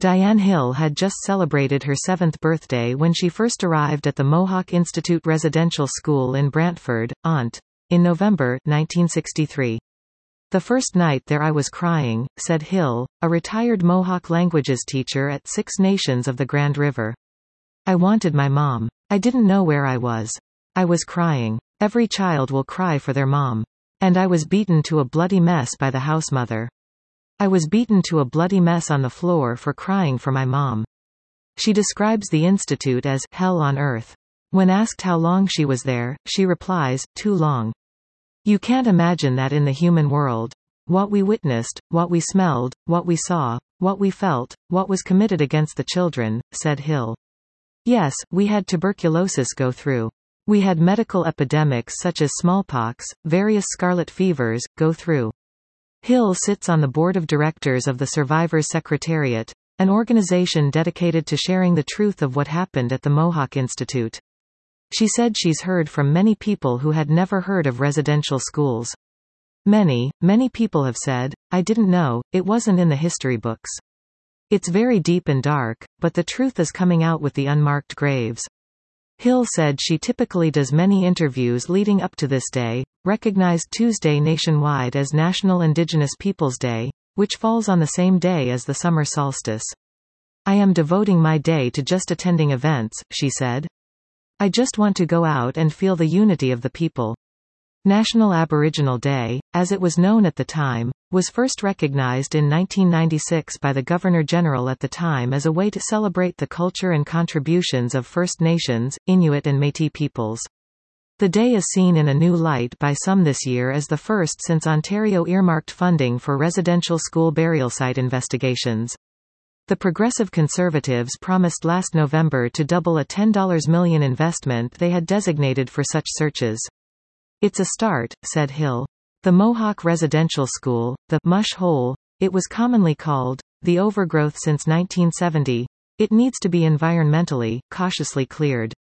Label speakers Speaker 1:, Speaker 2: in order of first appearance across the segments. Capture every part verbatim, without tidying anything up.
Speaker 1: Diane Hill had just celebrated her seventh birthday when she first arrived at the Mohawk Institute Residential School in Brantford, Ont. in November nineteen sixty-three. "The first night there I was crying," said Hill, a retired Mohawk languages teacher at Six Nations of the Grand River. "I wanted my mom. I didn't know where I was. I was crying. Every child will cry for their mom. And I was beaten to a bloody mess by the house mother. I was beaten to a bloody mess on the floor for crying for my mom." She describes the institute as hell on earth. When asked how long she was there, she replies, "Too long. You can't imagine that in the human world. What we witnessed, what we smelled, what we saw, what we felt, what was committed against the children," said Hill. "Yes, we had tuberculosis go through. We had medical epidemics such as smallpox, various scarlet fevers, go through." Hill sits on the board of directors of the Survivors Secretariat, an organization dedicated to sharing the truth of what happened at the Mohawk Institute. She said she's heard from many people who had never heard of residential schools. Many, many people have said, "I didn't know, it wasn't in the history books." It's very deep and dark, but the truth is coming out with the unmarked graves. Hill said she typically does many interviews leading up to this day, recognized Tuesday nationwide as National Indigenous Peoples Day, which falls on the same day as the summer solstice. "I am devoting my day to just attending events," she said. "I just want to go out and feel the unity of the people." National Aboriginal Day, as it was known at the time, was first recognized in nineteen ninety-six by the Governor-General at the time as a way to celebrate the culture and contributions of First Nations, Inuit and Métis peoples. The day is seen in a new light by some this year as the first since Ontario earmarked funding for residential school burial site investigations. The Progressive Conservatives promised last November to double a ten million dollars investment they had designated for such searches. "It's a start," said Hill. The Mohawk Residential School, the Mush Hole, it was commonly called, the overgrowth since nineteen seventy, it needs to be environmentally, cautiously cleared.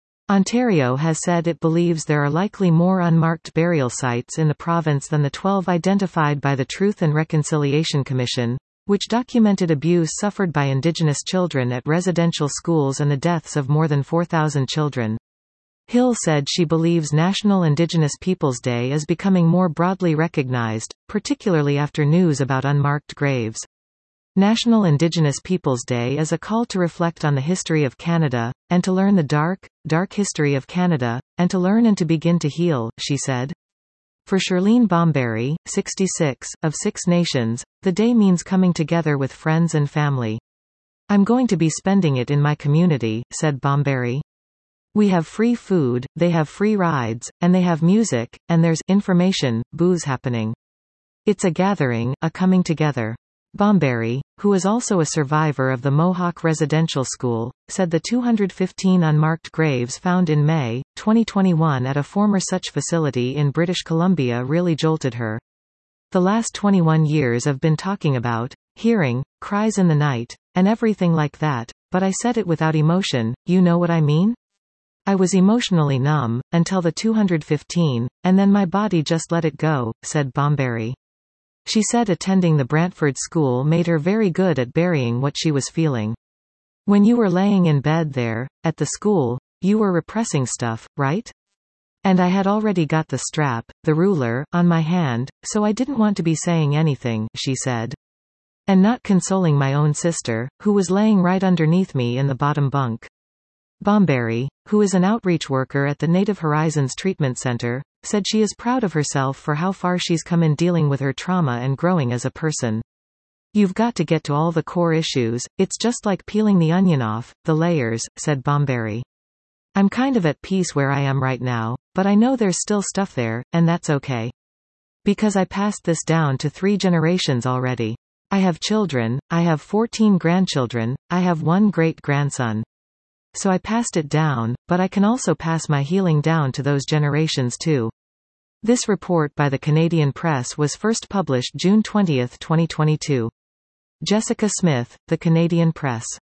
Speaker 1: Ontario has said it believes there are likely more unmarked burial sites in the province than the twelve identified by the Truth and Reconciliation Commission, which documented abuse suffered by Indigenous children at residential schools and the deaths of more than four thousand children. Hill said she believes National Indigenous Peoples Day is becoming more broadly recognized, particularly after news about unmarked graves. National Indigenous Peoples Day is a call to reflect on the history of Canada, and to learn the dark, dark history of Canada, and to learn and to begin to heal, she said. For Shirlene Bomberry, sixty-six, of Six Nations, the day means coming together with friends and family. "I'm going to be spending it in my community," said Bomberry. "We have free food, they have free rides, and they have music, and there's information, booze happening. It's a gathering, a coming together." Bomberry, who is also a survivor of the Mohawk Residential School, said the two hundred fifteen unmarked graves found in May, twenty twenty-one at a former such facility in British Columbia really jolted her. "The last twenty-one years I've been talking about, hearing, cries in the night, and everything like that, but I said it without emotion, you know what I mean? I was emotionally numb, until the two hundred fifteen, and then my body just let it go," said Bomberry. She said attending the Brantford school made her very good at burying what she was feeling. "When you were laying in bed there, at the school, you were repressing stuff, right? And I had already got the strap, the ruler, on my hand, so I didn't want to be saying anything," she said. "And not consoling my own sister, who was laying right underneath me in the bottom bunk." Bomberry, who is an outreach worker at the Native Horizons Treatment Center, said she is proud of herself for how far she's come in dealing with her trauma and growing as a person. "You've got to get to all the core issues, it's just like peeling the onion off, the layers," said Bomberry. "I'm kind of at peace where I am right now, but I know there's still stuff there, and that's okay. Because I passed this down to three generations already. I have children, I have fourteen grandchildren, I have one great-grandson. So I passed it down, but I can also pass my healing down to those generations too." This report by the Canadian Press was first published June twentieth, twenty twenty-two. Jessica Smith, The Canadian Press.